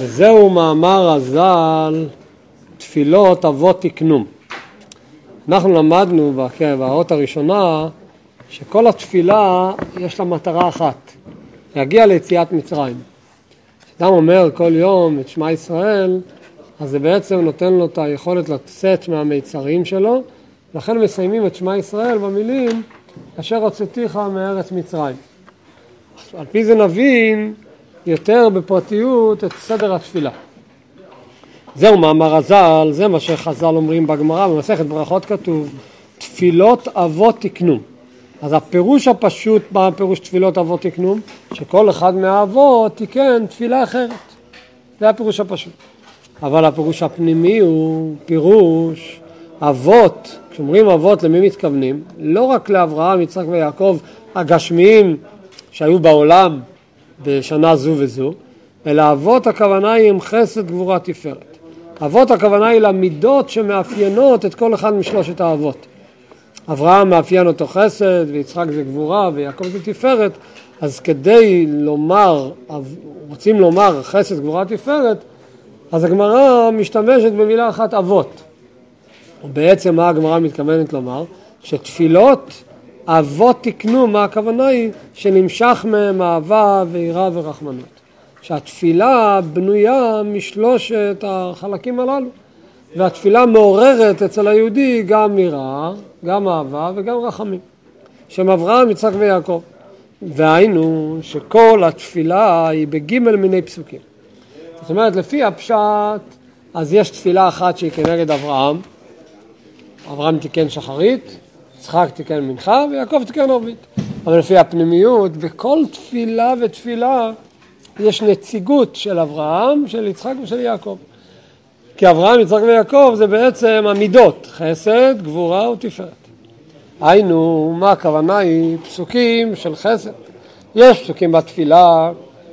וזהו מאמר הז"ל, תפילות אבות תקנום. אנחנו למדנו באות הראשונה שכל התפילה יש לה מטרה אחת, להגיע ליציאת מצרים. כשאדם אומר כל יום את שמע ישראל, אז זה בעצם נותן לו את היכולת לצאת מהמיצרים שלו, לכן מסיימים את שמע ישראל במילים אשר הוצאתיך מארץ מצרים. על פי זה נבין יותר בפרטיות את סדר התפילה. זהו מאמר הז"ל, זה מה שחז"ל אומרים בגמרא, במסכת ברכות כתוב, תפילות אבות תקנום. אז הפירוש הפשוט, מה הפירוש תפילות אבות תקנום? שכל אחד מהאבות תיקן תפילה אחרת. זה הפירוש הפשוט. אבל הפירוש הפנימי הוא פירוש אבות. כשאומרים אבות למי מתכוונים? לא רק לאברהם, יצחק ויעקב הגשמיים שהיו בעולם בשנה זו וזו, אלא אבות הכוונה היא עם חסד גבורה תפארת. אבות הכוונה היא למידות שמאפיינות את כל אחד משלושת האבות. אברהם מאפיין אותו חסד, ויצחק זה גבורה, ויעקב זה תפארת, אז כדי לומר, רוצים לומר חסד גבורה תפארת, אז הגמרא משתמשת במילה אחת אבות. ובעצם מה הגמרא מתכוונת לומר? שתפילות אבות תקנו, מה הכוונה היא? שנמשך מהם אהבה ויראה ורחמנות. שהתפילה בנויה משלושת החלקים הללו. והתפילה מעוררת אצל היהודי גם יראה, גם אהבה וגם רחמים. שם אברהם, יצחק ויעקב. והיינו שכל התפילה היא בגימל מיני פסוקים. זאת אומרת, לפי הפשט, אז יש תפילה אחת שהיא כנגד אברהם. אברהם תיקן שחרית, יצחק תיקן מנחה, ויעקב תיקן ערבית. אבל לפי הפנימיות, בכל תפילה ותפילה, יש נציגות של אברהם, של יצחק ושל יעקב. כי אברהם, יצחק ויעקב זה בעצם המידות, חסד, גבורה ותפארת. היינו, מה הכוונה היא? פסוקים של חסד. יש פסוקים בתפילה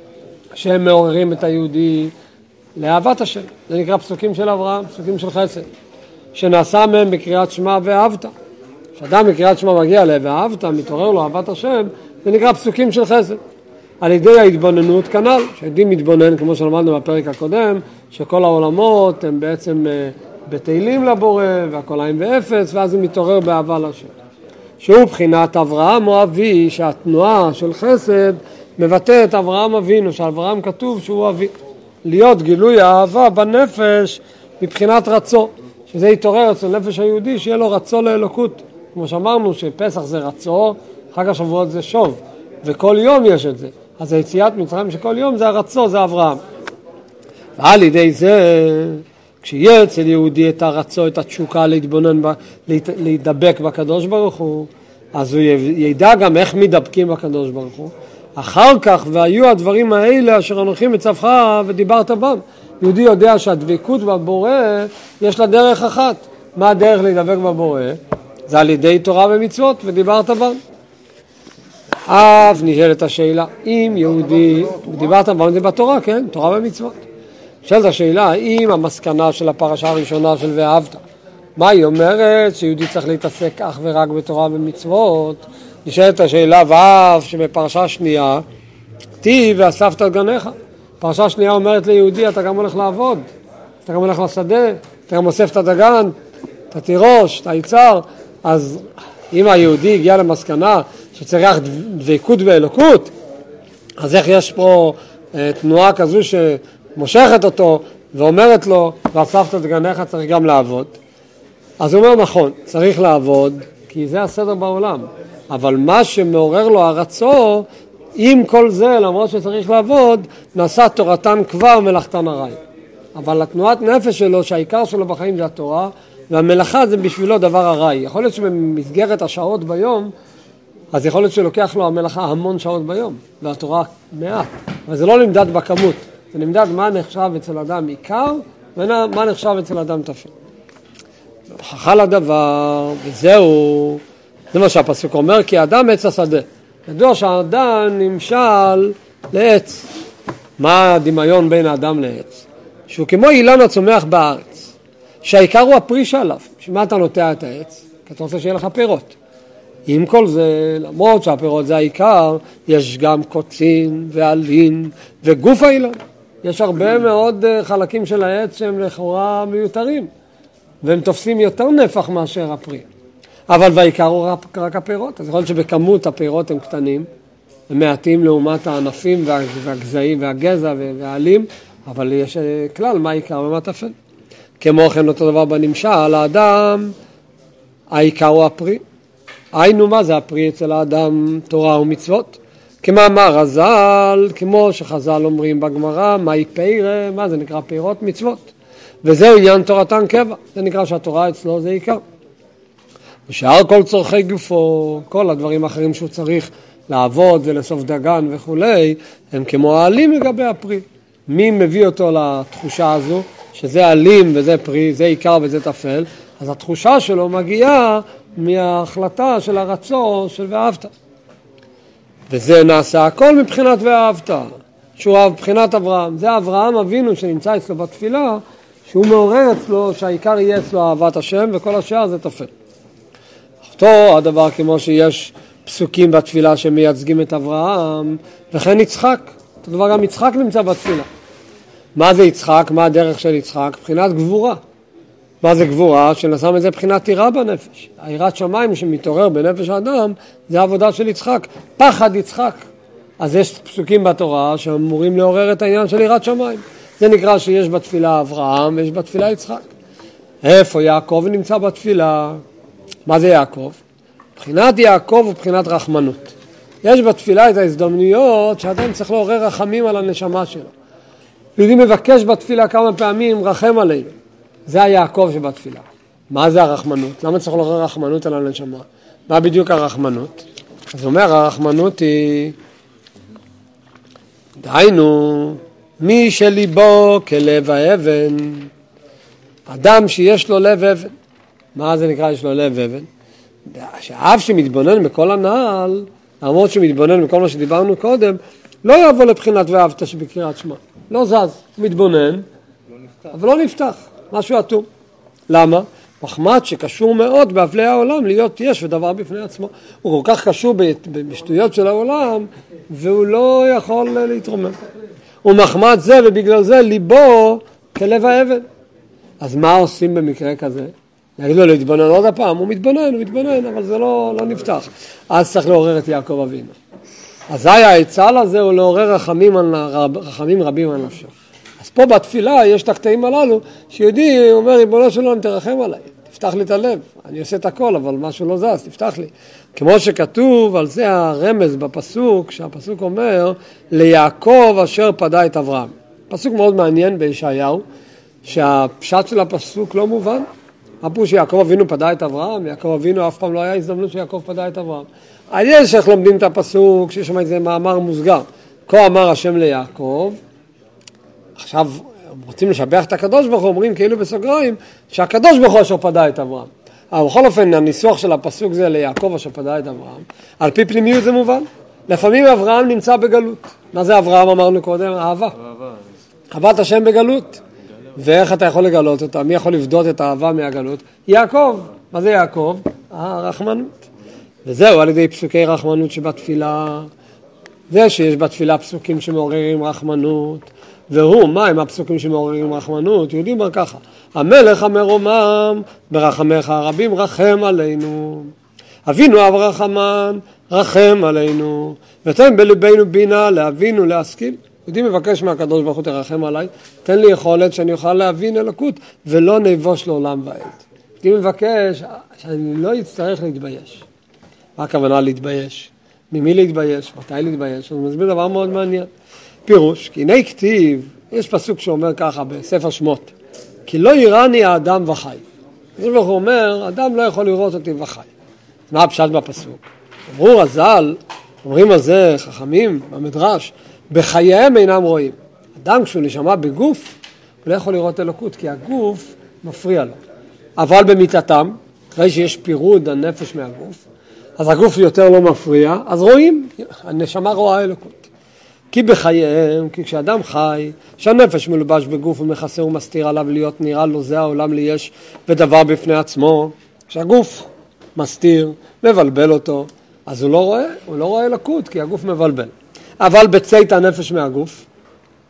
שהם מעוררים את היהודי לאהבת השם. זה נקרא פסוקים של אברהם, פסוקים של חסד. שנעשה מהם בקריאת שמע ואהבת. כשאדם בקריאת שמע מגיע ואהבת, מתעורר לו אהבת השם, זה נקרא פסוקים של חסד. על ידי ההתבוננות כנ"ל, שהיהודי מתבונן, כמו שלמדנו בפרק הקודם, שכל העולמות הם בעצם בתהילים לבורא, והכל עין ואפס, ואז הוא מתעורר באהבה לשם. שהוא בחינת אברהם או אבי, שהתנועה של חסד מבטא את אברהם אבינו, שאברהם כתוב שהוא אבי. להיות גילוי האהבה בנפש מבחינת רצו, שזה יתעורר אצל נפש היהודי, שיהיה לו רצו לאלוקות. כמו שאמרנו שפסח זה רצו, חג השבועות זה שוב, וכל יום יש את זה. אז היציאת מצרים שכל יום זה הרצו, זה אברהם. ועל ידי זה, כשיהיה אצל יהודי את הרצו, את התשוקה להתבונן, להידבק בקדוש ברוך הוא, אז הוא ידע גם איך מדבקים בקדוש ברוך הוא. אחר כך, והיו הדברים האלה אשר אנוכי מצווך ודיברת בם. יהודי יודע שהדבקות בבורא יש לה דרך אחת. מה הדרך להידבק בבורא? זה על ידי תורה ומצוות ודיברת בם. אף נשאלת השאלה, אם יהודי, דיברת בם זה בתורה, כן? תורה ומצוות. נשאלת השאלה, האם המסקנה של הפרשה הראשונה של ואהבת, מה היא אומרת? שיהודי צריך להתעסק אך ורק בתורה ומצוות. נשאלת השאלה, ואף שבפרשה שנייה, תהי ואספת את גניך. פרשה שנייה אומרת ליהודי, אתה גם הולך לעבוד, אתה גם הולך לשדה, אתה גם אוסף את הדגן, אתה תירוש, אתה יצר. אז אם היהודי הגיע למסקנה שצריך דבקות באלוקות, אז איך יש פה תנועה כזו שמושכת אותו ואומרת לו, ואספת את גניך צריך גם לעבוד. אז הוא אומר נכון, צריך לעבוד, כי זה הסדר בעולם. אבל מה שמעורר לו הרצו, עם כל זה, למרות שצריך לעבוד, נעשה תורתן כבר מלאכתן הרי. אבל התנועת נפש שלו, שהעיקר שלו בחיים זה התורה, והמלאכה זה בשבילו דבר הרי. יכול להיות שבמסגרת השעות ביום, אז יכול להיות שלוקח לו המלאכה המון שעות ביום, והתורה מעט. אבל זה לא נמדד בכמות, זה נמדד מה נחשב אצל אדם עיקר, ומה נחשב אצל אדם תפל. הוכחה לדבר, וזהו, זה מה שהפסוק אומר, כי האדם עץ השדה. ידוע שהאדם נמשל לעץ. מה הדמיון בין האדם לעץ? שהוא כמו אילן הצומח בארץ, שהעיקר הוא הפרי שעליו. שמה אתה נוטע את העץ? כי אתה רוצה שיהיה לך פירות. עם כל זה, למרות שהפירות זה העיקר, יש גם קוצין ועלין וגוף האילן. יש הרבה מאוד חלקים של העץ שהם לכאורה מיותרים, והם תופסים יותר נפח מאשר הפרי. אבל בעיקר הוא רק הפירות. אז יכול להיות שבכמות הפירות הם קטנים, הם מעטים לעומת הענפים והגזעים והגזע והעלים, אבל יש כלל מה העיקר ומה טפל. כמו כן אותו דבר בנמשל, האדם, העיקר הוא הפרי. היינו מה זה הפרי אצל האדם? תורה ומצוות. כמאמר חז"ל, כמו שחז"ל אומרים בגמרא, מהי פירה? מה זה נקרא? פירות מצוות. וזהו עניין תורתן קבע. זה נקרא שהתורה אצלו זה עיקר. ושאר כל צורכי גופו, כל הדברים האחרים שהוא צריך לעבוד ולאסוף דגן וכולי, הם כמו העלים לגבי הפרי. מי מביא אותו לתחושה הזו, שזה עלים וזה פרי, זה עיקר וזה טפל, אז התחושה שלו מגיעה מההחלטה של הרצון של ואהבת. וזה נעשה הכל מבחינת ואהבת, שהוא מבחינת אברהם. זה אברהם אבינו שנמצא אצלו בתפילה, שהוא מעורר אצלו שהעיקר יהיה אצלו אהבת השם, וכל השאר זה טפל. אותו הדבר כמו שיש פסוקים בתפילה שמייצגים את אברהם, וכן יצחק. אותו דבר גם יצחק נמצא בתפילה. מה זה יצחק? מה הדרך של יצחק? בחינת גבורה. מה זה גבורה? שנשם את זה בחינת יראה בנפש. היראת שמיים שמתעורר בנפש האדם, זה העבודה של יצחק. פחד יצחק. אז יש פסוקים בתורה שאמורים לעורר את העניין של יראת שמיים. זה נקרא שיש בתפילה אברהם ויש בתפילה יצחק. איפה יעקב נמצא בתפילה? מה זה יעקב? בחינת יעקב ובחינת רחמנות. יש בתפילה את ההזדמנויות שאדם צריך לעורר רחמים על הנשמה שלו. יהודי מבקש בתפילה כמה פעמים רחם עלינו. זה היעקב שבתפילה. מה זה הרחמנות? למה צריך לעורר רחמנות על הנשמה? מה בדיוק הרחמנות? אז אומר הרחמנות היא, דהיינו, מי שליבו כלב האבן, אדם שיש לו לב אבן. מה זה נקרא יש לו לב אבן? שאף שמתבונן בכל הנעל, למרות שמתבונן בכל מה שדיברנו קודם, לא יבוא לבחינת ואהבת שבקריאת שמע. לא זז, מתבונן, אבל לא נפתח, משהו אטום. למה? מחמד שקשור מאוד באבלי העולם להיות יש ודבר בפני עצמו. הוא כל כך קשור בשטויות של העולם, והוא לא יכול להתרומם. הוא מחמד זה ובגלל זה ליבו כלב האבן. אז מה עושים במקרה כזה? להגיד לו להתבונן עוד הפעם, הוא מתבונן, אבל זה לא נפתח. אז צריך לעורר את יעקב אבינו. אז העצה לזה הוא לעורר רחמים רבים על נפשו. אז פה בתפילה יש את הקטעים הללו, שיהודי אומר, ריבונו של עולם תרחם עליי, תפתח לי את הלב, אני עושה את הכל, אבל משהו לא זז, תפתח לי. כמו שכתוב, על זה הרמז בפסוק, שהפסוק אומר, ליעקב אשר פדה את אברהם. פסוק מאוד מעניין בישעיהו, שהפשט של הפסוק לא מובן. אמרו שיעקב אבינו פדה את אברהם, יעקב אבינו אף פעם לא היה הזדמנות שיעקב פדה את אברהם. על יש איך לומדים את הפסוק, שיש שם איזה מאמר מוסגר. כה אמר השם ליעקב, עכשיו רוצים לשבח את הקדוש ברוך הוא, אומרים כאילו בסוגריים, שהקדוש ברוך הוא אשר פדה את אברהם. אבל בכל אופן, הניסוח של הפסוק זה ליעקב אשר פדה את אברהם. על פי פנימיות זה מובן. לפעמים אברהם נמצא בגלות. מה זה אברהם אמרנו קודם? אהבה. אהבת השם בגלות. ואיך אתה יכול לגלות אותה? מי יכול לבדות את האהבה מהגלות? יעקב. מה זה יעקב? הרחמנות. וזהו, על ידי פסוקי רחמנות שבתפילה. זה שיש בתפילה פסוקים שמעוררים רחמנות. והוא, מה הם הפסוקים שמעוררים רחמנות? יהודים אומר ככה, המלך המרומם ברחמך הרבים רחם עלינו. אבינו אב רחמן רחם עלינו. ותן בלבנו בינה להבין ולהשכיל. יהודי מבקש מהקדוש ברוך הוא תרחם עליי, תן לי יכולת שאני אוכל להבין אלוקות ולא נבוש לעולם ועד. יהודי מבקש שאני לא אצטרך להתבייש. מה הכוונה להתבייש? ממי להתבייש? מתי להתבייש? אני מסביר דבר מאוד מעניין. פירוש, כי הנה כתיב, יש פסוק שאומר ככה בספר שמות, כי לא יראני האדם וחי. זה ברוך הוא אומר, אדם לא יכול לראות אותי וחי. מה הפשט בפסוק? אמרו רז"ל, אומרים על זה חכמים במדרש, בחייהם אינם רואים. אדם כשהוא נשמע בגוף, הוא לא יכול לראות אלוקות, כי הגוף מפריע לו. אבל במיטתם, אחרי שיש פירוד הנפש מהגוף, אז הגוף יותר לא מפריע, אז רואים, הנשמה רואה אלוקות. כי בחייהם, כי כשאדם חי, שהנפש מלובש בגוף ומכסה ומסתיר עליו להיות נראה לו זה העולם לי יש ודבר בפני עצמו, כשהגוף מסתיר, מבלבל אותו, אז הוא לא רואה אלוקות, כי הגוף מבלבל. אבל בצאת הנפש מהגוף,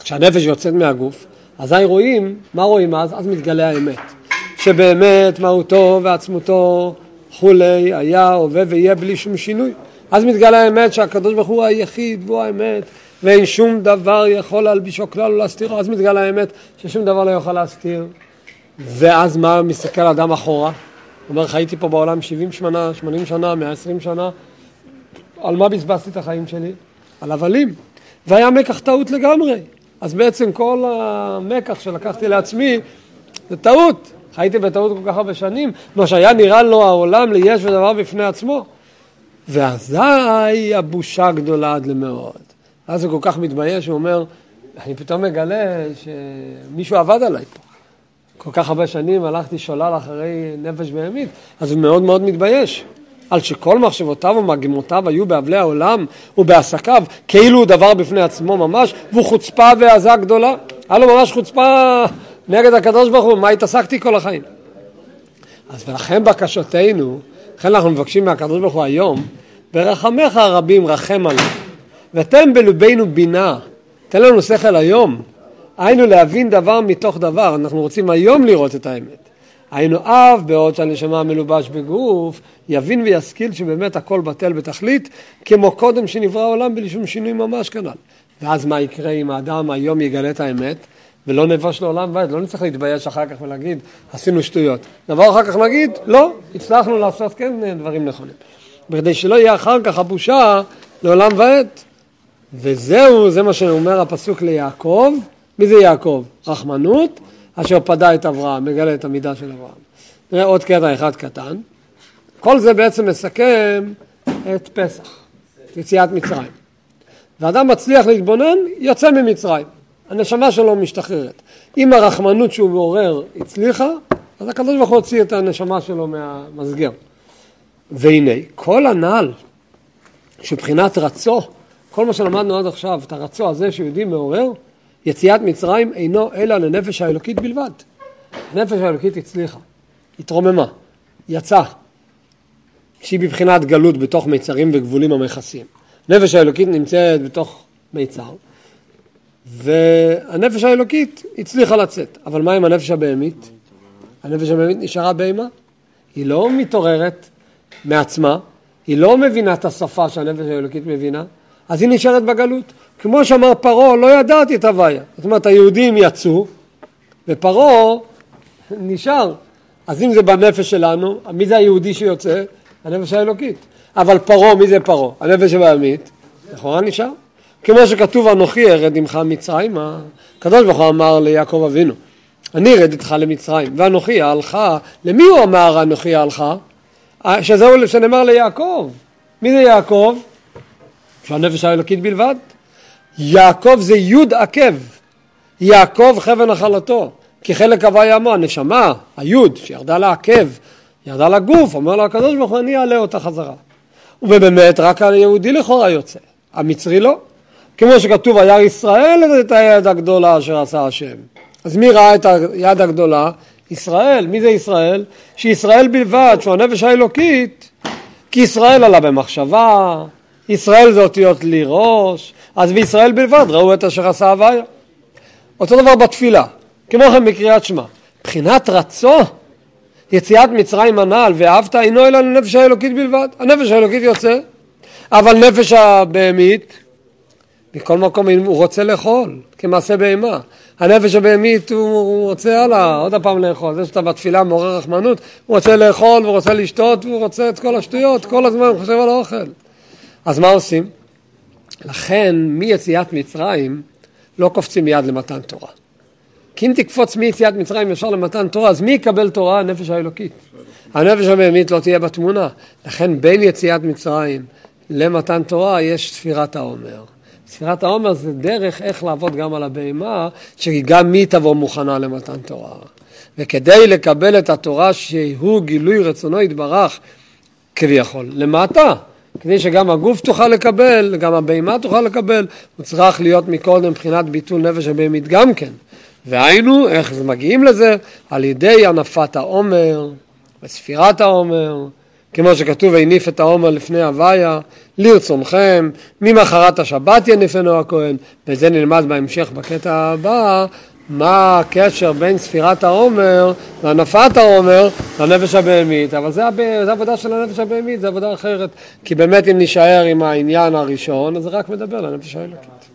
כשהנפש יוצאת מהגוף, אזי רואים, מה רואים אז? אז מתגלה האמת. שבאמת מהותו ועצמותו כולי היה, הווה ויהיה בלי שום שינוי. אז מתגלה האמת שהקדוש ברוך הוא היחיד והוא האמת, ואין שום דבר יכול להלבישו כלל או להסתירו. אז מתגלה האמת ששום דבר לא יכול להסתיר. ואז מה מסתכל אדם אחורה? הוא אומר, חייתי פה בעולם 70 שנה, 80 שנה, 120 שנה. על מה בזבזתי את החיים שלי? על הבלים. והיה מקח טעות לגמרי. אז בעצם כל המקח שלקחתי לעצמי זה טעות. חייתי בטעות כל כך הרבה שנים, מה שהיה נראה לו העולם ליש ודבר בפני עצמו. ואזי הבושה גדולה עד למאוד. אז הוא כל כך מתבייש, הוא אומר, אני פתאום מגלה שמישהו עבד עליי פה. כל כך הרבה שנים הלכתי שולל אחרי נפש בהמית, אז הוא מאוד מאוד מתבייש. על שכל מחשבותיו ומגמותיו היו באבלי העולם ובעסקיו, כאילו הוא דבר בפני עצמו ממש, והוא חוצפה ועזה גדולה. היה לו ממש חוצפה נגד הקדוש ברוך הוא, מה התעסקתי כל החיים? אז ולכן בקשותינו, לכן אנחנו מבקשים מהקדוש ברוך הוא היום, ברחמך הרבים רחם עלינו, ותן בלבנו בינה, תן לנו שכל היום, היינו להבין דבר מתוך דבר, אנחנו רוצים היום לראות את האמת. היינו אב בעוד שהנשמה מלובש בגוף, יבין וישכיל שבאמת הכל בטל בתכלית, כמו קודם שנברא העולם בלי שום שינוי ממש כנ"ל. ואז מה יקרה אם האדם היום יגלה את האמת, ולא נבש לעולם ועד, לא נצטרך להתבייש אחר כך ולהגיד, עשינו שטויות. דבר אחר כך נגיד, לא, הצלחנו לעשות כן דברים נכונים. בכדי שלא יהיה אחר כך הבושה לעולם ועד. וזהו, זה מה שאומר הפסוק ליעקב. מי זה יעקב? רחמנות, אשר פדה את אברהם, מגלה את המידה של אברהם. נראה עוד קטע אחד קטן. כל זה בעצם מסכם את פסח, את יציאת מצרים. ואדם מצליח להתבונן, יוצא ממצרים. הנשמה שלו משתחררת. אם הרחמנות שהוא מעורר הצליחה, אז הקדוש ברוך הוא הוציא את הנשמה שלו מהמסגר. והנה, כל הנעל שבחינת רצו, כל מה שלמדנו עד עכשיו, את הרצו הזה שיהודי מעורר, יציאת מצרים אינו אלא לנפש האלוקית בלבד. הנפש האלוקית הצליחה, התרוממה, יצאה, שהיא בבחינת גלות בתוך מיצרים וגבולים המכסים. נפש האלוקית נמצאת בתוך מיצר, והנפש האלוקית הצליחה לצאת. אבל מה עם הנפש הבהמית? הנפש הבהמית נשארה בהמה. היא לא מתעוררת מעצמה, היא לא מבינה את השפה שהנפש האלוקית מבינה, אז היא נשארת בגלות. כמו שאמר פרעה, לא ידעתי את הוויה. זאת אומרת, היהודים יצאו, ופרעה נשאר. אז אם זה בנפש שלנו, מי זה היהודי שיוצא? הנפש האלוקית. אבל פרעה, מי זה פרעה? הנפש הבהמית, לכאורה נשאר. כמו שכתוב, אנוכי ירד עמך מצרימה, הקדוש ברוך הוא אמר ליעקב אבינו, אני ארד איתך למצרים, ואנוכי אהלך, למי הוא אמר אנוכי אהלך? שזהו שנאמר ליעקב. מי זה יעקב? שהנפש האלוקית בלבד. יעקב זה יוד עקב, יעקב חבן נחלתו, כי חלק הוויה עמו, הנשמה, היוד שירדה לעקב, ירדה לגוף, אומר לו הקדוש ברוך הוא, אני אעלה אותה חזרה. ובאמת רק היהודי לכאורה יוצא, המצרי לא. כמו שכתוב, היה ישראל את היד הגדולה אשר עשה השם. אז מי ראה את היד הגדולה? ישראל. מי זה ישראל? שישראל בלבד, שהוא הנפש האלוקית, כי ישראל עלה במחשבה, ישראל זה אותיות לי ראש, אז בישראל בלבד ראו את אשר עשה הוויה. אותו דבר בתפילה, כמו כן בקריאת שמע. בחינת רצו, יציאת מצרים הנעל, ואהבת אינו אלא לנפש האלוקית בלבד. הנפש האלוקית יוצא, אבל נפש הבהמית, בכל מקום הוא רוצה לאכול, כמעשה בהמה. הנפש הבהמית הוא רוצה הלאה, עוד הפעם לאכול. זה שאתה בתפילה מעורר רחמנות, הוא רוצה לאכול, הוא רוצה לשתות, הוא רוצה את כל השטויות, כל הזמן הוא חושב על האוכל. אז מה עושים? לכן מיציאת מצרים לא קופצים מיד למתן תורה. כי אם תקפוץ מיציאת מצרים ישר למתן תורה, אז מי יקבל תורה? הנפש האלוקית. הנפש הבהמית לא תהיה בתמונה. לכן בין יציאת מצרים למתן תורה יש ספירת העומר. ספירת העומר זה דרך איך לעבוד גם על הבהמה, שגם מי תבוא מוכנה למתן תורה. וכדי לקבל את התורה שהוא גילוי רצונו יתברך כביכול למטה, כדי שגם הגוף תוכל לקבל, גם הבהמה תוכל לקבל, הוא צריך להיות מקודם מבחינת ביטול נפש הבהמית גם כן. והיינו, איך מגיעים לזה? על ידי הנפת העומר, וספירת העומר, כמו שכתוב, הניף את העומר לפני הוויה, לרצונכם, ממחרת השבת יניפנו הכהן, וזה נלמד בהמשך בקטע הבא, מה הקשר בין ספירת העומר והנפת העומר לנפש הבהמית. אבל זה עבודה של הנפש הבהמית, זה עבודה אחרת, כי באמת אם נשאר עם העניין הראשון, אז זה רק מדבר לנפש האלוקית.